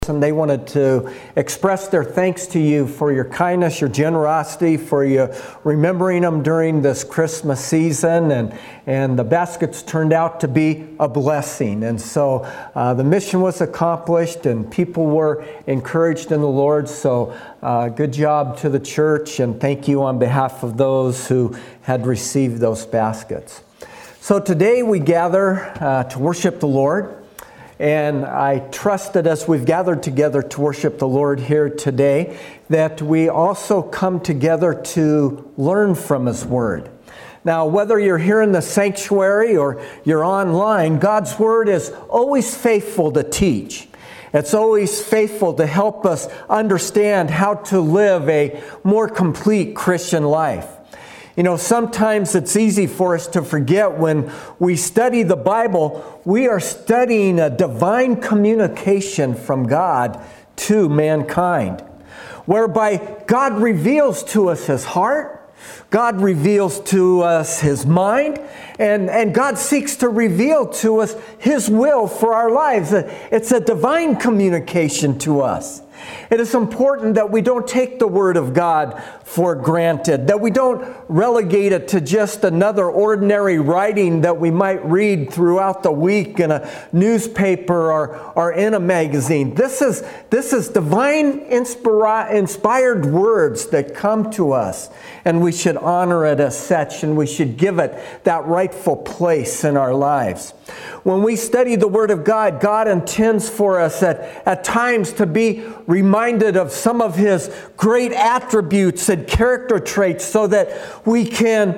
And they wanted to express their thanks to you for your kindness, your generosity, for you remembering them during this Christmas season. And the baskets turned out to be a blessing. And so the mission was accomplished and people were encouraged in the Lord. So good job to the church, and thank you on behalf of those who had received those baskets. So today we gather to worship the Lord. And I trust that as we've gathered together to worship the Lord here today, that we also come together to learn from His Word. Now, whether you're here in the sanctuary or you're online, God's Word is always faithful to teach. It's always faithful to help us understand how to live a more complete Christian life. You know, sometimes it's easy for us to forget when we study the Bible, we are studying a divine communication from God to mankind, whereby God reveals to us His heart, God reveals to us His mind, and God seeks to reveal to us His will for our lives. It's a divine communication to us. It is important that we don't take the Word of God for granted, that we don't relegate it to just another ordinary writing that we might read throughout the week in a newspaper or in a magazine. This is divine inspired words that come to us, and we should honor it as such, and we should give it that rightful place in our lives. When we study the Word of God, God intends for us at times to be reminded of some of His great attributes and character traits so that we can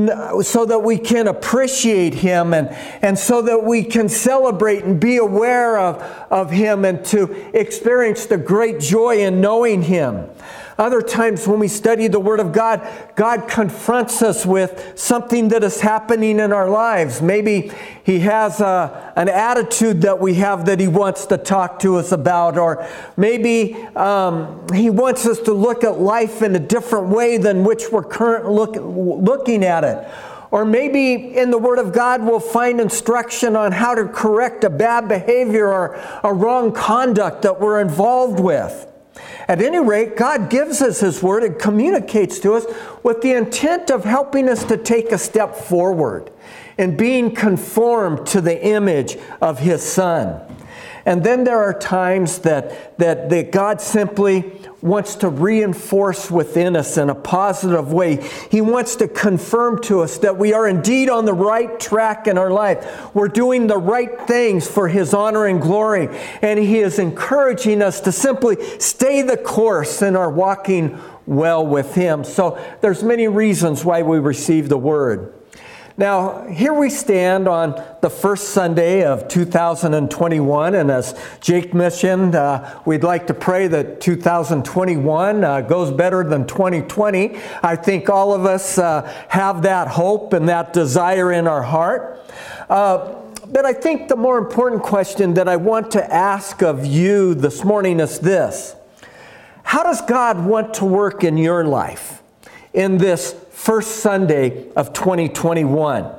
appreciate Him and so that we can celebrate and be aware of Him and to experience the great joy in knowing Him. Other times when we study the Word of God, God confronts us with something that is happening in our lives. Maybe He has an attitude that we have that He wants to talk to us about, or maybe He wants us to look at life in a different way than which we're currently looking at it. Or maybe in the Word of God we'll find instruction on how to correct a bad behavior or a wrong conduct that we're involved with. At any rate, God gives us His Word and communicates to us with the intent of helping us to take a step forward in being conformed to the image of His Son. And then there are times that God simply wants to reinforce within us in a positive way. He wants to confirm to us that we are indeed on the right track in our life. We're doing the right things for His honor and glory. And He is encouraging us to simply stay the course in our walking well with Him. So there's many reasons why we receive the Word. Now, here we stand on the first Sunday of 2021, and as Jake mentioned, we'd like to pray that 2021 goes better than 2020. I think all of us have that hope and that desire in our heart. But I think the more important question that I want to ask of you this morning is this: how does God want to work in your life in this first Sunday of 2021?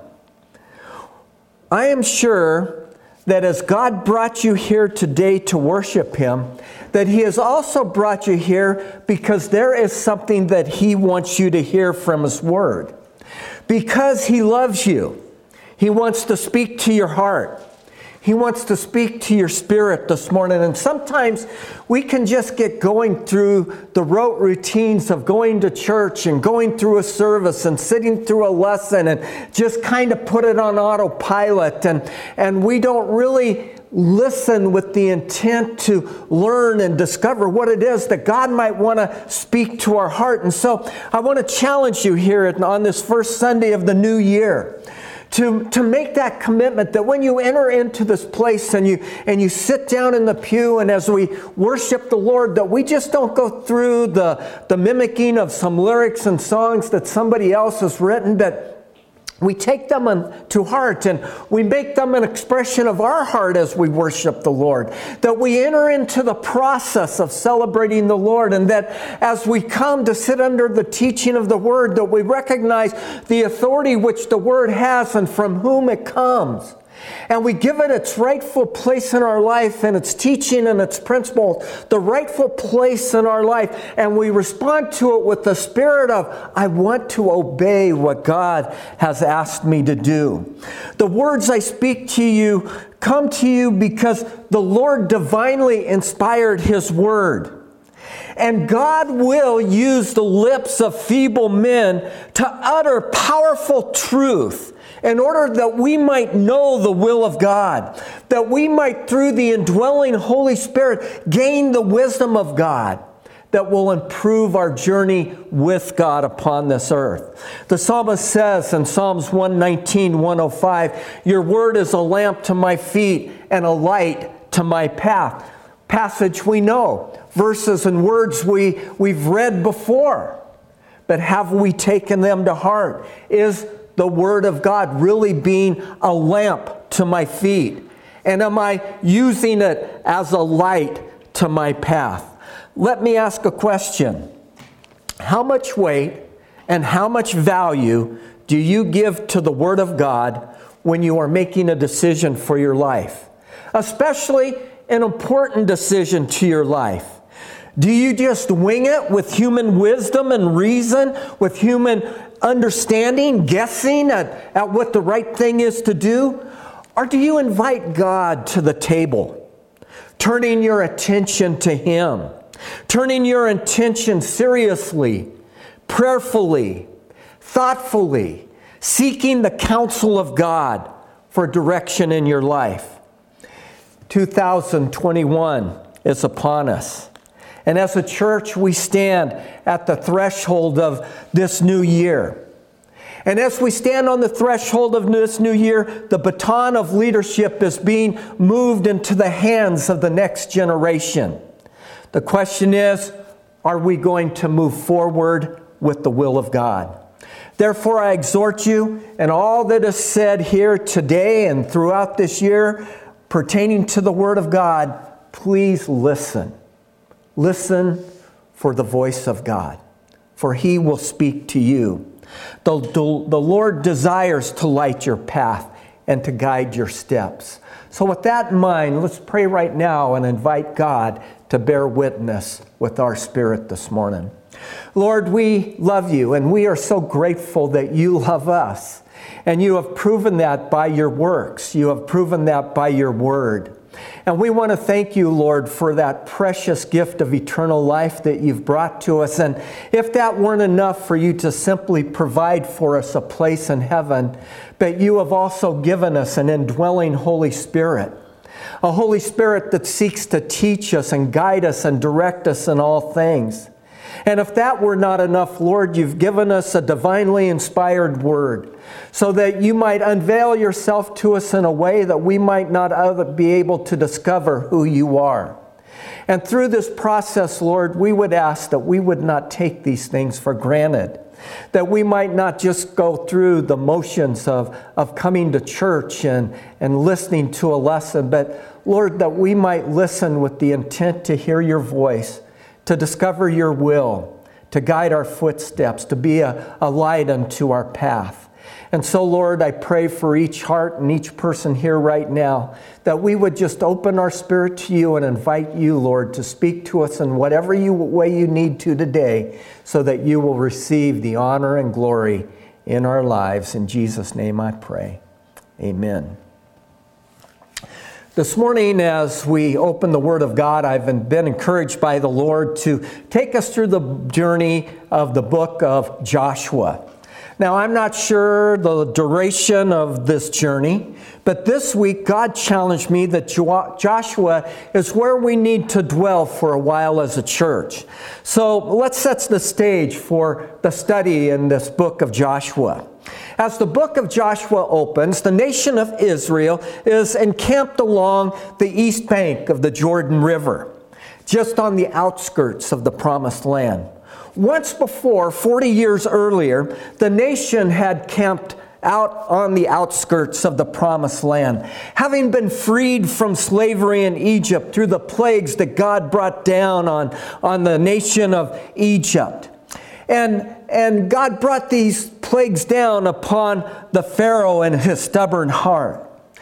I am sure that as God brought you here today to worship Him, that He has also brought you here because there is something that He wants you to hear from His Word. Because He loves you, He wants to speak to your heart. He wants to speak to your spirit this morning. And sometimes we can just get going through the rote routines of going to church and going through a service and sitting through a lesson and just kind of put it on autopilot. And we don't really listen with the intent to learn and discover what it is that God might want to speak to our heart. And so I want to challenge you here on this first Sunday of the new year to make that commitment that when you enter into this place and you sit down in the pew, and as we worship the Lord, that we just don't go through the mimicking of some lyrics and songs that somebody else has written, that we take them to heart and we make them an expression of our heart as we worship the Lord. That we enter into the process of celebrating the Lord, and that as we come to sit under the teaching of the Word, that we recognize the authority which the Word has and from whom it comes. And we give it its rightful place in our life and its teaching and its principles, the rightful place in our life. And we respond to it with the spirit of, I want to obey what God has asked me to do. The words I speak to you come to you because the Lord divinely inspired His word. And God will use the lips of feeble men to utter powerful truth in order that we might know the will of God, that we might, through the indwelling Holy Spirit, gain the wisdom of God that will improve our journey with God upon this earth. The psalmist says in Psalms 119, 105, your word is a lamp to my feet and a light to my path. Passage we know, verses and words we've read before, but have we taken them to heart? Is the Word of God really being a lamp to my feet? And am I using it as a light to my path? Let me ask a question. How much weight and how much value do you give to the Word of God when you are making a decision for your life? Especially an important decision to your life. Do you just wing it with human wisdom and reason, with human understanding, guessing at what the right thing is to do? Or do you invite God to the table, turning your attention to Him, turning your attention seriously, prayerfully, thoughtfully, seeking the counsel of God for direction in your life? 2021 is upon us. And as a church, we stand at the threshold of this new year. And as we stand on the threshold of this new year, the baton of leadership is being moved into the hands of the next generation. The question is, are we going to move forward with the will of God? Therefore, I exhort you, and all that is said here today and throughout this year pertaining to the Word of God, please listen. Listen for the voice of God, for He will speak to you. The Lord desires to light your path and to guide your steps. So with that in mind, let's pray right now and invite God to bear witness with our spirit this morning. Lord, we love you, and we are so grateful that you love us. And you have proven that by your works. You have proven that by your word. And we want to thank you, Lord, for that precious gift of eternal life that you've brought to us. And if that weren't enough for you to simply provide for us a place in heaven, but you have also given us an indwelling Holy Spirit. A Holy Spirit that seeks to teach us and guide us and direct us in all things. And if that were not enough, Lord, you've given us a divinely inspired word so that you might unveil yourself to us in a way that we might not be able to discover who you are. And through this process, Lord, we would ask that we would not take these things for granted, that we might not just go through the motions of coming to church and listening to a lesson, but Lord, that we might listen with the intent to hear your voice, to discover your will, to guide our footsteps, to be a light unto our path. And so, Lord, I pray for each heart and each person here right now that we would just open our spirit to you and invite you, Lord, to speak to us in whatever way you need to today so that you will receive the honor and glory in our lives. In Jesus' name I pray. Amen. This morning, as we open the Word of God, I've been encouraged by the Lord to take us through the journey of the book of Joshua. Now, I'm not sure the duration of this journey, but this week God challenged me that Joshua is where we need to dwell for a while as a church. So let's set the stage for the study in this book of Joshua. As the book of Joshua opens, the nation of Israel is encamped along the east bank of the Jordan River, just on the outskirts of the Promised Land. Once before, 40 years earlier, the nation had camped out on the outskirts of the Promised Land, having been freed from slavery in Egypt through the plagues that God brought down on the nation of Egypt. And God brought these plagues down upon the Pharaoh and his stubborn heart.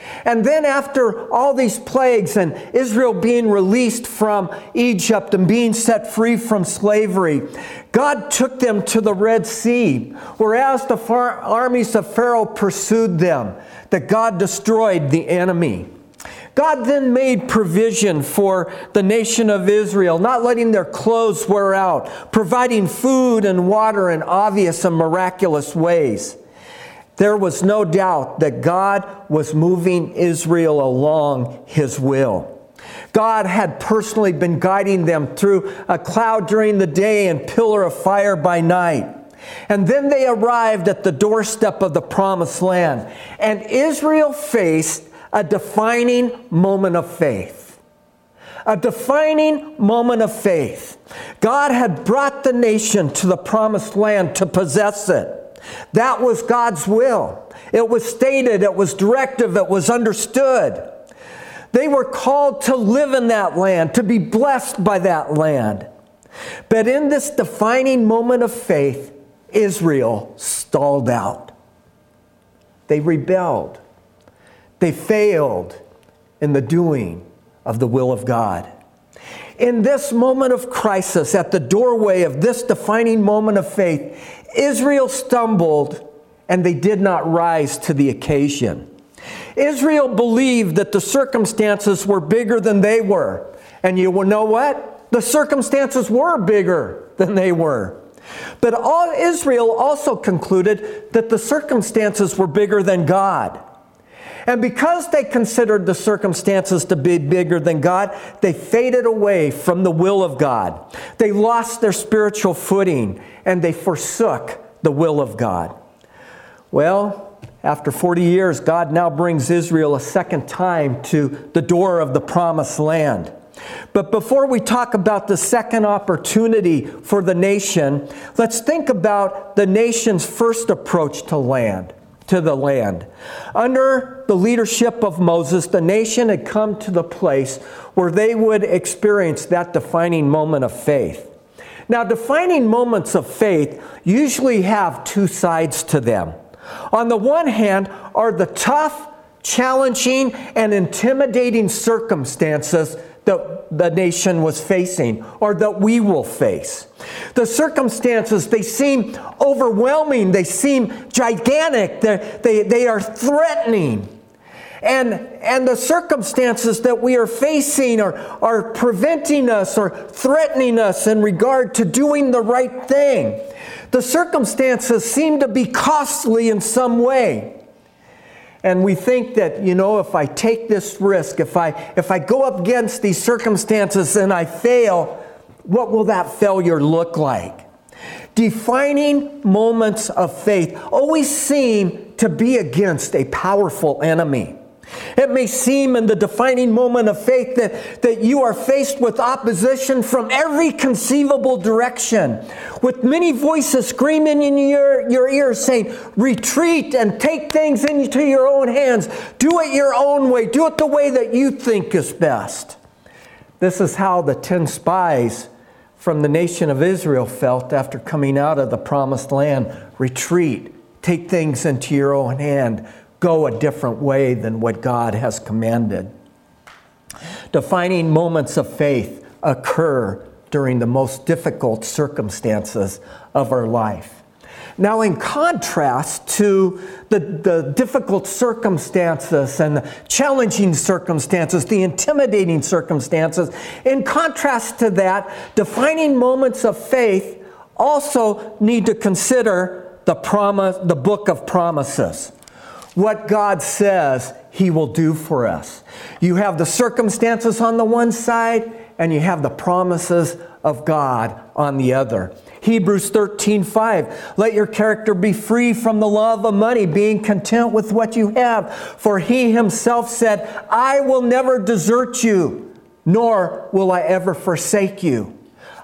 And then after all these plagues and Israel being released from Egypt and being set free from slavery, God took them to the Red Sea, whereas the armies of Pharaoh pursued them, that God destroyed the enemy. God then made provision for the nation of Israel, not letting their clothes wear out, providing food and water in obvious and miraculous ways. There was no doubt that God was moving Israel along His will. God had personally been guiding them through a cloud during the day and pillar of fire by night. And then they arrived at the doorstep of the Promised Land, and Israel faced a defining moment of faith. A defining moment of faith. God had brought the nation to the Promised Land to possess it. That was God's will. It was stated, it was directive, it was understood. They were called to live in that land, to be blessed by that land. But in this defining moment of faith, Israel stalled out. They rebelled. They failed in the doing of the will of God. In this moment of crisis, at the doorway of this defining moment of faith, Israel stumbled and they did not rise to the occasion. Israel believed that the circumstances were bigger than they were. And you know what? The circumstances were bigger than they were. But Israel also concluded that the circumstances were bigger than God. And because they considered the circumstances to be bigger than God, they faded away from the will of God. They lost their spiritual footing and they forsook the will of God. Well, after 40 years, God now brings Israel a second time to the door of the Promised Land. But before we talk about the second opportunity for the nation, let's think about the nation's first approach to the land. Under the leadership of Moses, the nation had come to the place where they would experience that defining moment of faith. Now, defining moments of faith usually have two sides to them. On the one hand are the tough, challenging, and intimidating circumstances that the nation was facing, or that we will face. The circumstances, they seem overwhelming. They seem gigantic. They are threatening. And the circumstances that we are facing are preventing us or threatening us in regard to doing the right thing. The circumstances seem to be costly in some way. And we think that, if I take this risk, if I go up against these circumstances and I fail, what will that failure look like? Defining moments of faith always seem to be against a powerful enemy. It may seem in the defining moment of faith that you are faced with opposition from every conceivable direction, with many voices screaming in your ears saying, retreat and take things into your own hands. Do it your own way. Do it the way that you think is best. This is how the 10 spies from the nation of Israel felt after coming out of the Promised Land. Retreat. Take things into your own hand. Go a different way than what God has commanded. Defining moments of faith occur during the most difficult circumstances of our life. Now, in contrast to the difficult circumstances and the challenging circumstances, the intimidating circumstances, in contrast to that, defining moments of faith also need to consider the book of promises. What God says He will do for us. You have the circumstances on the one side, and you have the promises of God on the other. Hebrews 13:5, let your character be free from the love of money, being content with what you have. For He Himself said, I will never desert you, nor will I ever forsake you.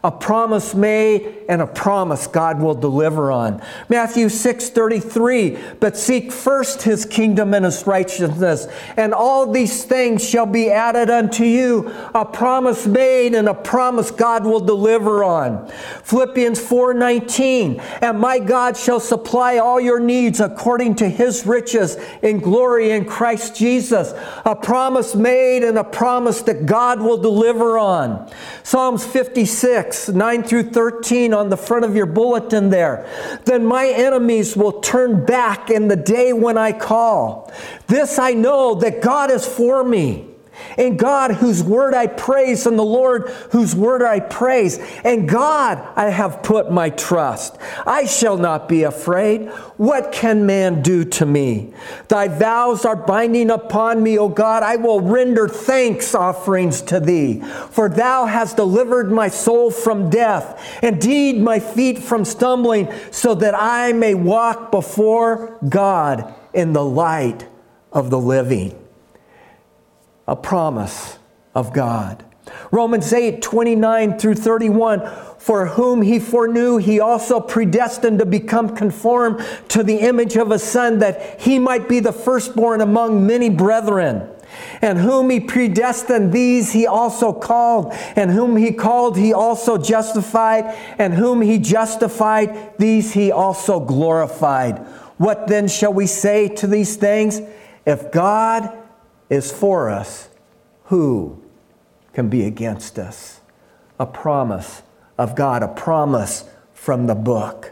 a promise made, and a promise God will deliver on. Matthew 6:33, but seek first his kingdom and his righteousness, and all these things shall be added unto you. A promise made and a promise God will deliver on. Philippians 4:19, and my God shall supply all your needs according to his riches in glory in Christ Jesus. A promise made and a promise that God will deliver on. Psalms 56, 9 through 13 on the front of your bulletin there. Then my enemies will turn back in the day when I call. This I know, that God is for me. In God whose word I praise, and the Lord whose word I praise. In God I have put my trust. I shall not be afraid. What can man do to me? Thy vows are binding upon me, O God. I will render thanks offerings to thee. For thou hast delivered my soul from death, indeed my feet from stumbling, so that I may walk before God in the light of the living. A promise of God. Romans 8:29 through 31, for whom he foreknew, he also predestined to become conformed to the image of his Son, that he might be the firstborn among many brethren. And whom he predestined, these he also called. And whom he called, he also justified. And whom he justified, these he also glorified. What then shall we say to these things? If God is for us, who can be against us? A promise of God, a promise from the book.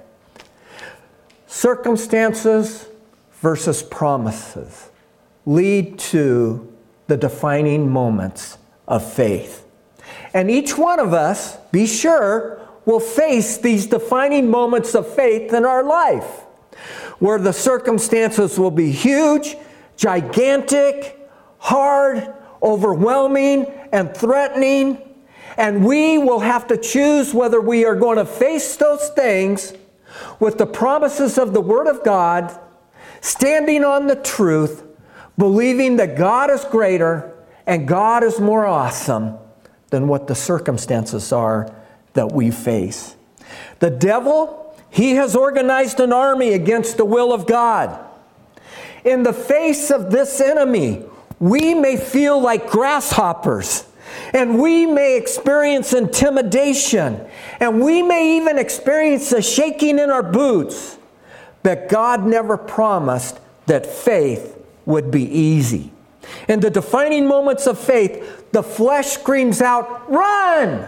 Circumstances versus promises lead to the defining moments of faith. And each one of us, be sure, will face these defining moments of faith in our life, where the circumstances will be huge, gigantic, hard, overwhelming, and threatening. And we will have to choose whether we are going to face those things with the promises of the Word of God, standing on the truth, believing that God is greater and God is more awesome than what the circumstances are that we face. The devil, he has organized an army against the will of God. In the face of this enemy, we may feel like grasshoppers, and we may experience intimidation, and we may even experience a shaking in our boots. But God never promised that faith would be easy. In the defining moments of faith, the flesh screams out, "Run!"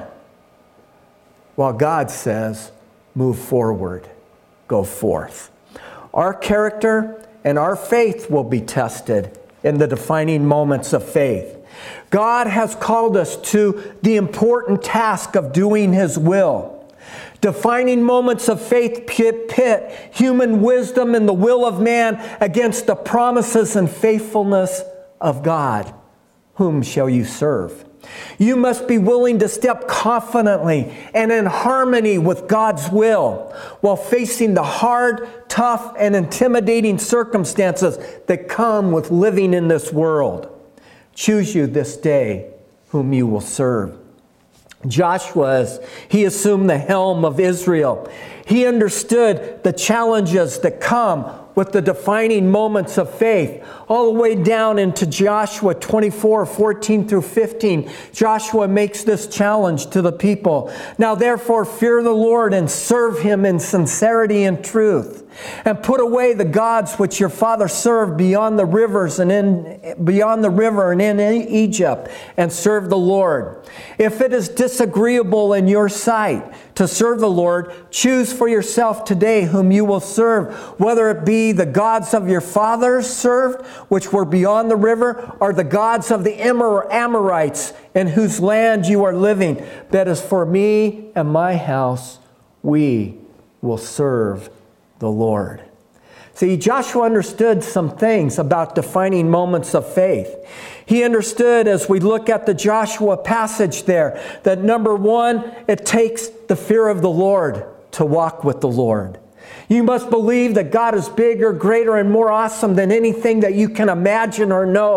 While God says, "Move forward, go forth." Our character and our faith will be tested in the defining moments of faith. God has called us to the important task of doing His will. Defining moments of faith pit human wisdom and the will of man against the promises and faithfulness of God. Whom shall you serve? You must be willing to step confidently and in harmony with God's will while facing the hard, tough, and intimidating circumstances that come with living in this world. Choose you this day whom you will serve. Joshua, he assumed the helm of Israel. He understood the challenges that come with the defining moments of faith, all the way down into Joshua 24, 14 through 15. Joshua makes this challenge to the people. Now therefore fear the Lord and serve Him in sincerity and truth. And put away the gods which your father served beyond the rivers and beyond the river and in Egypt, and serve the Lord. If it is disagreeable in your sight to serve the Lord, choose for yourself today whom you will serve, whether it be the gods of your fathers served, which were beyond the river, or the gods of the Amorites in whose land you are living. But as for me and my house, we will serve the Lord. See, Joshua understood some things about defining moments of faith. He understood, as we look at the Joshua passage there, that number one, it takes the fear of the Lord to walk with the Lord. You must believe that God is bigger, greater, and more awesome than anything that you can imagine or know.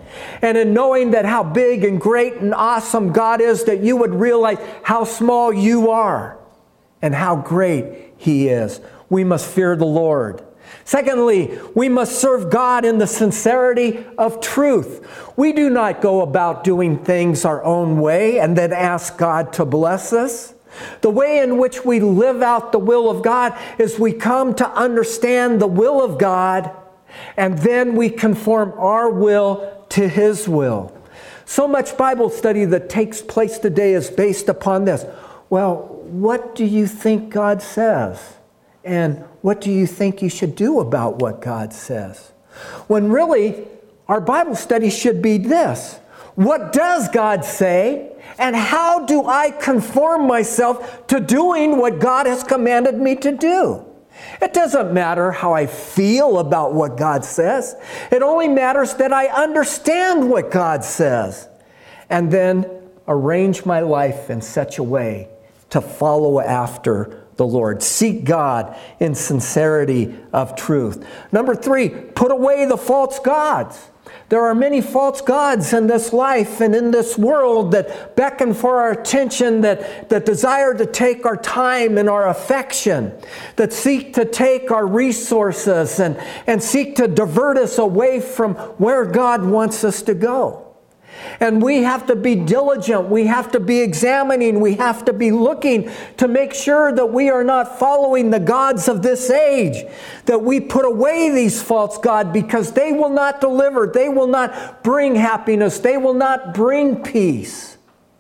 And in knowing that how big and great and awesome God is, that you would realize how small you are and how great He is. We must fear the Lord. Secondly, we must serve God in the sincerity of truth. We do not go about doing things our own way and then ask God to bless us. The way in which we live out the will of God is we come to understand the will of God, and then we conform our will to His will. So much Bible study that takes place today is based upon this. Well, what do you think God says? And what do you think you should do about what God says? When really, our Bible study should be this. What does God say? And how do I conform myself to doing what God has commanded me to do? It doesn't matter how I feel about what God says. It only matters that I understand what God says. And then arrange my life in such a way to follow after the Lord. Seek God in sincerity of truth. Number 3, put away the false gods. There are many false gods in this life and in this world that beckon for our attention, that desire to take our time and our affection, that seek to take our resources and seek to divert us away from where God wants us to go. And we have to be diligent. We have to be examining. We have to be looking to make sure that we are not following the gods of this age, that we put away these false gods, because they will not deliver. They will not bring happiness. They will not bring peace.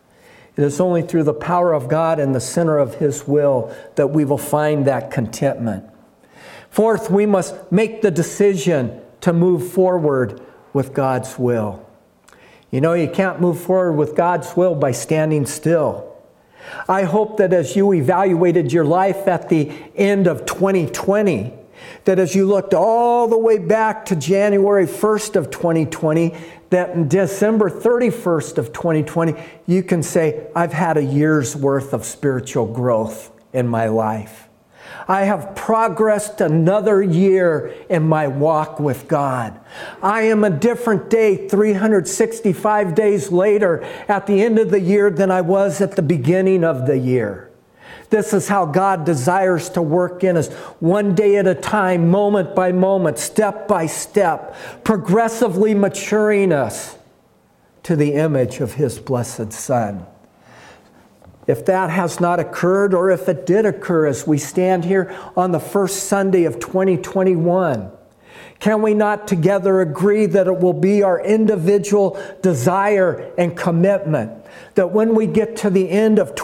It is only through the power of God and the center of His will that we will find that contentment. Fourth, we must make the decision to move forward with God's will. You know, you can't move forward with God's will by standing still. I hope that as you evaluated your life at the end of 2020, that as you looked all the way back to January 1st of 2020, that in December 31st of 2020, you can say, I've had a year's worth of spiritual growth in my life. I have progressed another year in my walk with God. I am a different day 365 days later at the end of the year than I was at the beginning of the year. This is how God desires to work in us, one day at a time, moment by moment, step by step, progressively maturing us to the image of His blessed Son. If that has not occurred, or if it did occur as we stand here on the first Sunday of 2021, can we not together agree that it will be our individual desire and commitment that when we get to the end of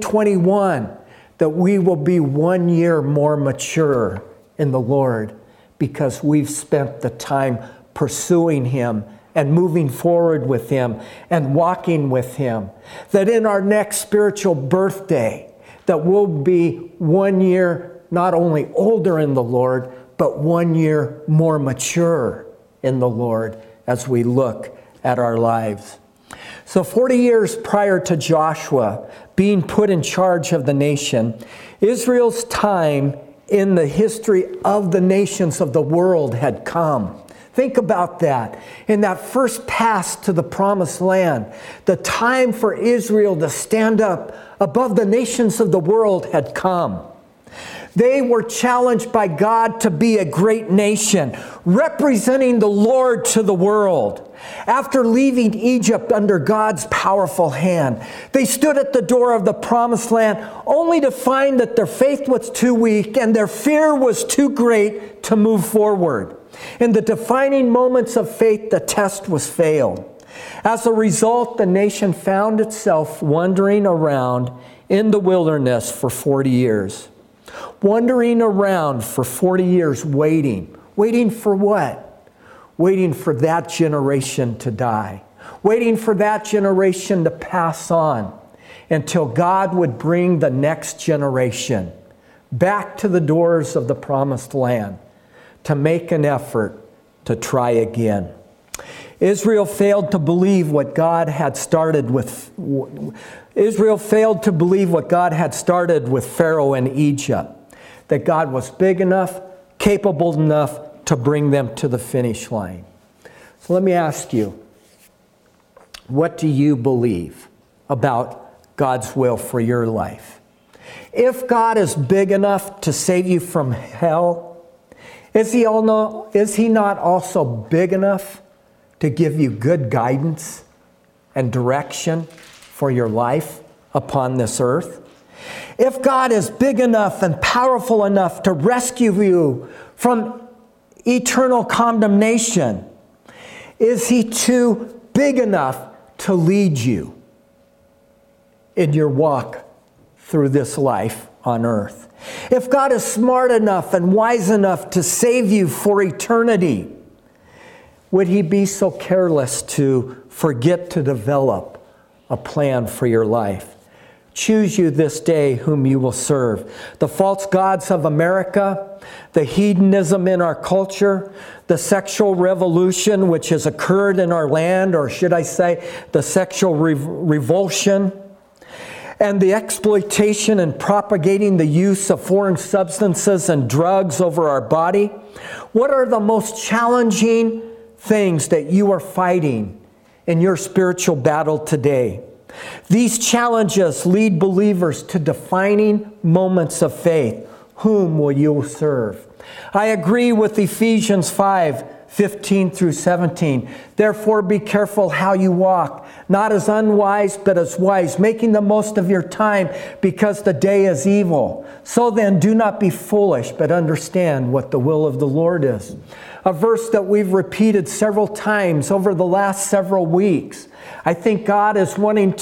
2021, that we will be 1 year more mature in the Lord, because we've spent the time pursuing Him and moving forward with Him and walking with Him. That in our next spiritual birthday, that we'll be 1 year not only older in the Lord, but 1 year more mature in the Lord as we look at our lives. So 40 years prior to Joshua being put in charge of the nation, Israel's time in the history of the nations of the world had come. Think about that. In that first pass to the promised land, the time for Israel to stand up above the nations of the world had come. They were challenged by God to be a great nation, representing the Lord to the world. After leaving Egypt under God's powerful hand, they stood at the door of the promised land only to find that their faith was too weak and their fear was too great to move forward. In the defining moments of faith, the test was failed. As a result, the nation found itself wandering around in the wilderness for 40 years. Wandering around for 40 years, waiting. Waiting for what? Waiting for that generation to die. Waiting for that generation to pass on until God would bring the next generation back to the doors of the promised land to make an effort to try again. Israel failed to believe what God had started with. Israel failed to believe what God had started with Pharaoh in Egypt, that God was big enough, capable enough to bring them to the finish line. So let me ask you, What do you believe about God's will for your life? If God is big enough to save you from hell, is He not also big enough to give you good guidance and direction for your life upon this earth? If God is big enough and powerful enough to rescue you from eternal condemnation, is He too big enough to lead you in your walk through this life on earth? If God is smart enough and wise enough to save you for eternity, would He be so careless to forget to develop a plan for your life? Choose you this day whom you will serve. The false gods of America, the hedonism in our culture, the sexual revolution which has occurred in our land, or should I say the sexual revulsion, and the exploitation and propagating the use of foreign substances and drugs over our body. What are the most challenging things that you are fighting in your spiritual battle today? These challenges lead believers to defining moments of faith. Whom will you serve? I agree with Ephesians 5:15 through 17. Therefore be careful how you walk, not as unwise, but as wise, making the most of your time, because the day is evil. So then do not be foolish, but understand what the will of the Lord is. A verse that we've repeated several times over the last several weeks. I think God is wanting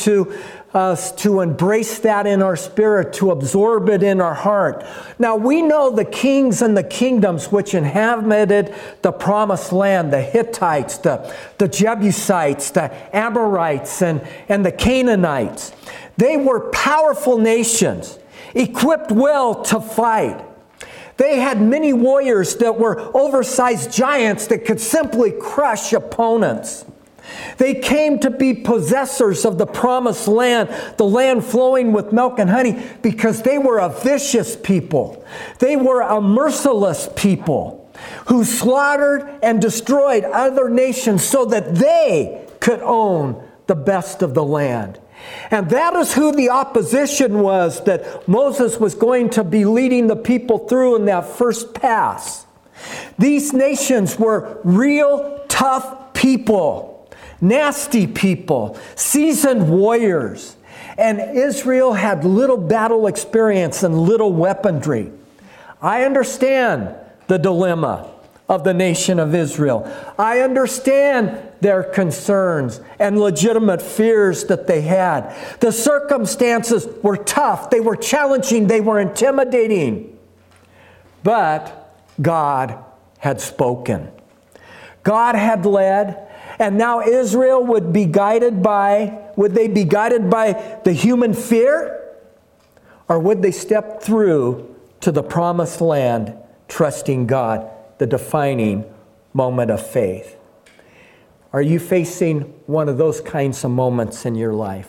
us to embrace that in our spirit, to absorb it in our heart. Now we know the kings and the kingdoms which inhabited the promised land, the Hittites, the Jebusites, the Amorites, and the Canaanites. They were powerful nations, equipped well to fight. They had many warriors that were oversized giants that could simply crush opponents. They came to be possessors of the promised land, the land flowing with milk and honey, because they were a vicious people. They were a merciless people who slaughtered and destroyed other nations so that they could own the best of the land. And that is who the opposition was that Moses was going to be leading the people through in that first pass. These nations were real tough people, nasty people, seasoned warriors. And Israel had little battle experience and little weaponry. I understand the dilemma of the nation of Israel. I understand their concerns and legitimate fears that they had. The circumstances were tough. They were challenging. They were intimidating. But God had spoken. God had led. And now Israel would they be guided by the human fear? Or would they step through to the promised land, trusting God, the defining moment of faith? Are you facing one of those kinds of moments in your life?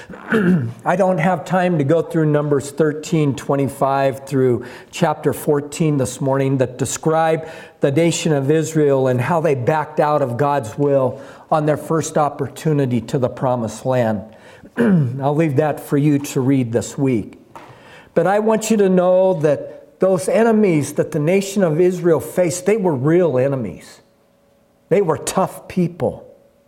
I don't have time to go through Numbers 13:25 through chapter 14 this morning that describe the nation of Israel and how they backed out of God's will on their first opportunity to the promised land. I'll leave that for you to read this week. But I want you to know that those enemies that the nation of Israel faced, they were real enemies. They were tough people.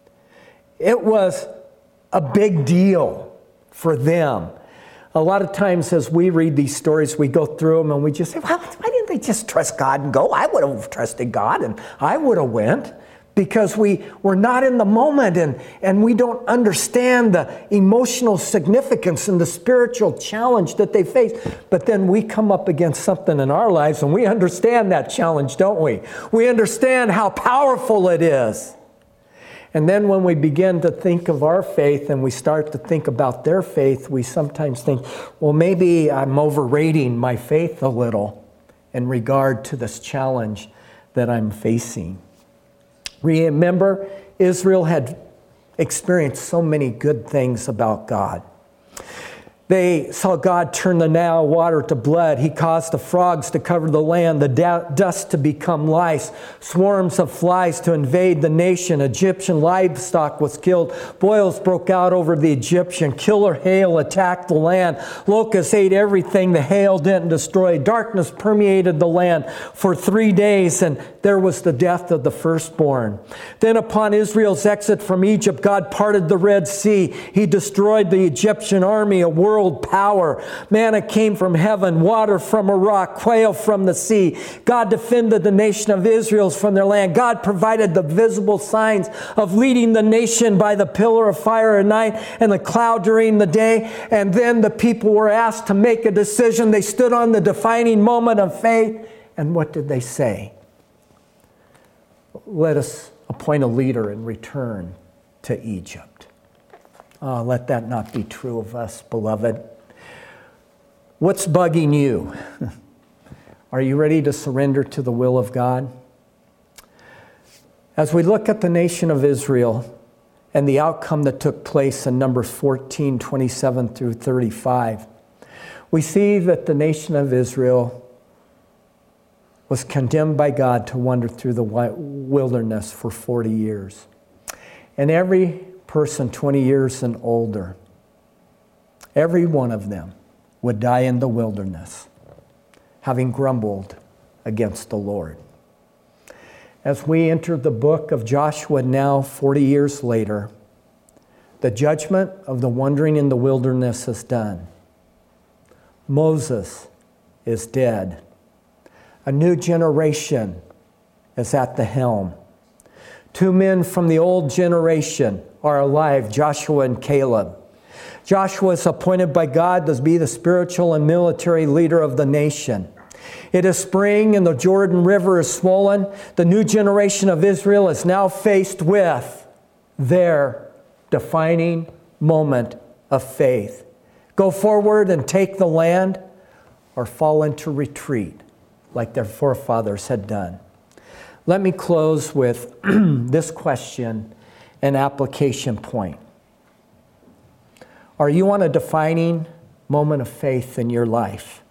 It was a big deal for them. A lot of times as we read these stories, we go through them and we just say, well, why didn't they just trust God and go? I would have trusted God and I would have went. Because we were not in the moment and we don't understand the emotional significance and the spiritual challenge that they face. But then we come up against something in our lives and we understand that challenge, don't we? We understand how powerful it is. And then when we begin to think of our faith and we start to think about their faith, we sometimes think, well, maybe I'm overrating my faith a little in regard to this challenge that I'm facing. Remember, Israel had experienced so many good things about God. They saw God turn the Nile water to blood. He caused the frogs to cover the land, the dust to become lice, swarms of flies to invade the nation. Egyptian livestock was killed. Boils broke out over the Egyptian. Killer hail attacked the land. Locusts ate everything the hail didn't destroy. Darkness permeated the land for 3 days, and there was the death of the firstborn. Then upon Israel's exit from Egypt, God parted the Red Sea. He destroyed the Egyptian army, a world power. Manna came from heaven, water from a rock, quail from the sea. God defended the nation of Israel from their land. God provided the visible signs of leading the nation by the pillar of fire at night and the cloud during the day. And then the people were asked to make a decision. They stood on the defining moment of faith. And what did they say? Let us appoint a leader and return to Egypt. Let that not be true of us, beloved. What's bugging you? Are you ready to surrender to the will of God? As we look at the nation of Israel and the outcome that took place in Numbers 14, 27 through 35, we see that the nation of Israel was condemned by God to wander through the wilderness for 40 years. And every person 20 years and older, every one of them would die in the wilderness, having grumbled against the Lord. As we enter the book of Joshua now, 40 years later, the judgment of the wandering in the wilderness is done. Moses is dead. A new generation is at the helm. 2 men from the old generation are alive, Joshua and Caleb. Joshua is appointed by God to be the spiritual and military leader of the nation. It is spring and the Jordan River is swollen. The new generation of Israel is now faced with their defining moment of faith. Go forward and take the land, or fall into retreat like their forefathers had done. Let me close with this question and application point. Are you on a defining moment of faith in your life?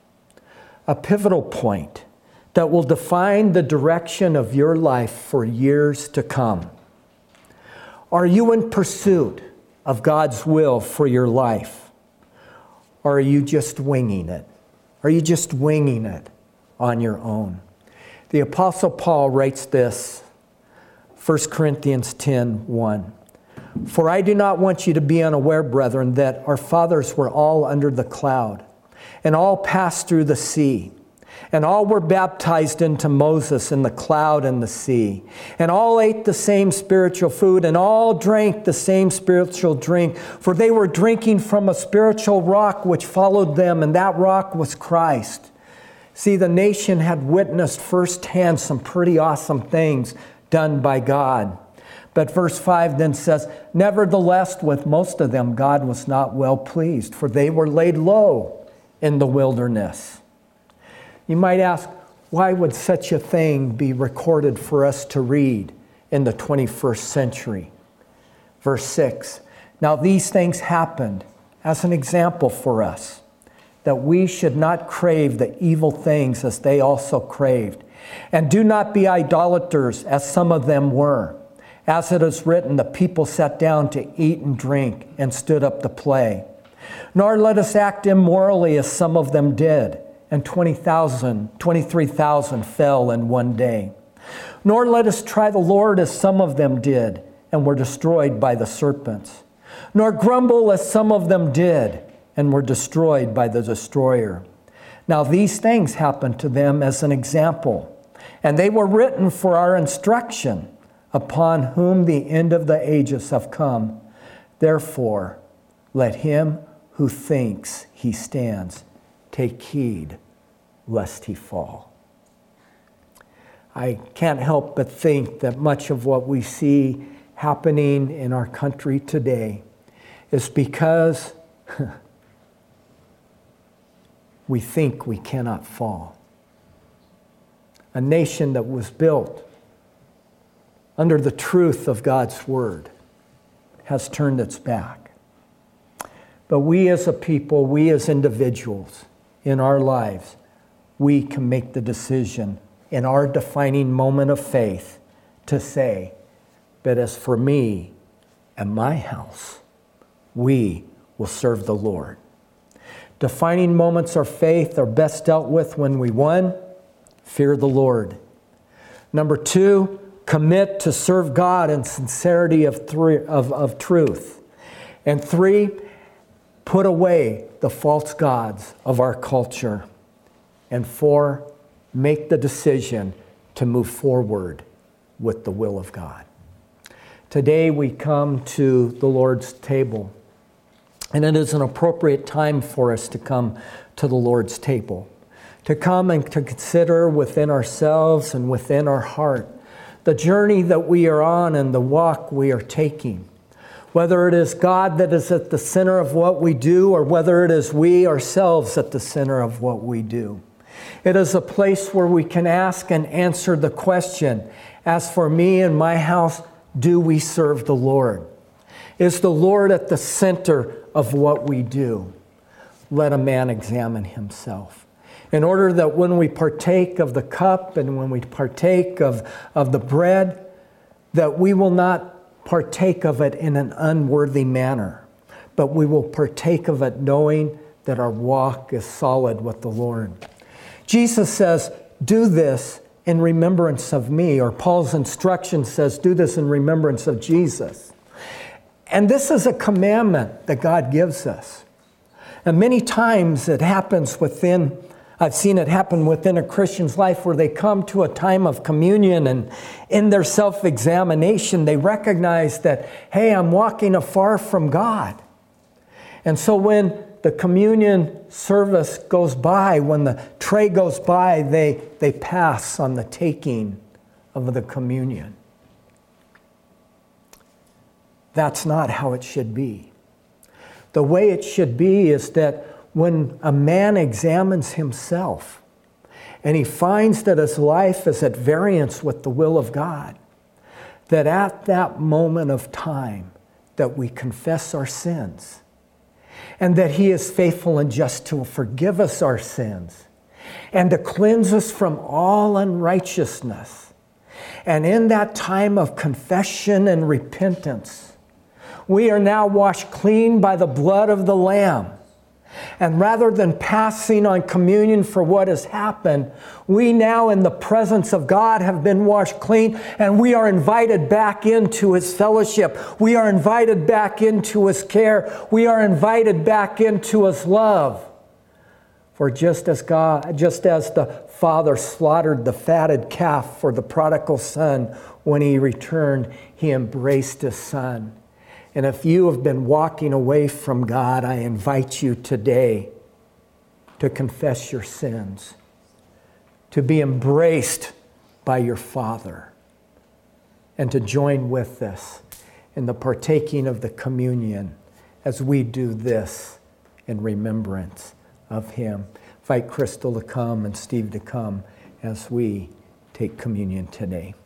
A pivotal point that will define the direction of your life for years to come. Are you in pursuit of God's will for your life? Or are you just winging it? Are you just winging it on your own? The Apostle Paul writes this, 1 Corinthians 10:1. For I do not want you to be unaware, brethren, that our fathers were all under the cloud, and all passed through the sea, and all were baptized into Moses in the cloud and the sea, and all ate the same spiritual food, and all drank the same spiritual drink, for they were drinking from a spiritual rock which followed them, and that rock was Christ. See, the nation had witnessed firsthand some pretty awesome things done by God. But verse 5 then says, nevertheless, with most of them, God was not well pleased, for they were laid low in the wilderness. You might ask, why would such a thing be recorded for us to read in the 21st century? Verse 6, now these things happened as an example for us, that we should not crave the evil things as they also craved. And do not be idolaters as some of them were. As it is written, the people sat down to eat and drink and stood up to play. Nor let us act immorally as some of them did, and 23,000 fell in one day. Nor let us try the Lord as some of them did, and were destroyed by the serpents. Nor grumble as some of them did, and were destroyed by the destroyer. Now these things happened to them as an example, and they were written for our instruction, upon whom the end of the ages have come. Therefore, let him who thinks he stands take heed lest he fall. I can't help but think that much of what we see happening in our country today is because we think we cannot fall. A nation that was built under the truth of God's word has turned its back. But we as a people, we as individuals in our lives, we can make the decision in our defining moment of faith to say, but as for me and my house, we will serve the Lord. Defining moments of faith are best dealt with when we, 1, fear the Lord. Number 2, commit to serve God in sincerity of truth. And 3, put away the false gods of our culture. And 4, make the decision to move forward with the will of God. Today we come to the Lord's table, and it is an appropriate time for us to come to the Lord's table, to come and to consider within ourselves and within our heart the journey that we are on and the walk we are taking. Whether it is God that is at the center of what we do, or whether it is we ourselves at the center of what we do. It is a place where we can ask and answer the question, as for me and my house, do we serve the Lord? Is the Lord at the center of what we do? Let a man examine himself. In order that when we partake of the cup and when we partake of the bread, that we will not partake of it in an unworthy manner, but we will partake of it knowing that our walk is solid with the Lord. Jesus says, do this in remembrance of me, or Paul's instruction says, do this in remembrance of Jesus. And this is a commandment that God gives us. And many times it happens I've seen it happen within a Christian's life where they come to a time of communion, and in their self-examination, they recognize that, hey, I'm walking afar from God. And so when the communion service goes by, when the tray goes by, they pass on the taking of the communion. That's not how it should be. The way it should be is that when a man examines himself and he finds that his life is at variance with the will of God, that at that moment of time that we confess our sins, and that He is faithful and just to forgive us our sins and to cleanse us from all unrighteousness. And in that time of confession and repentance, we are now washed clean by the blood of the Lamb. And rather than passing on communion for what has happened, we now in the presence of God have been washed clean, and we are invited back into His fellowship. We are invited back into His care. We are invited back into His love. For just as the Father slaughtered the fatted calf for the prodigal son, when he returned, He embraced His Son. And if you have been walking away from God, I invite you today to confess your sins, to be embraced by your Father, and to join with us in the partaking of the communion as we do this in remembrance of Him. Invite Crystal to come and Steve to come as we take communion today.